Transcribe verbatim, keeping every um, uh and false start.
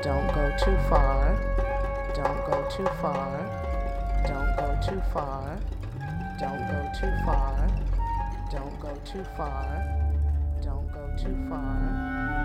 Don't go too far. Don't go too far. Don't go too far. Don't go too far. Don't go too far. Don't go too far.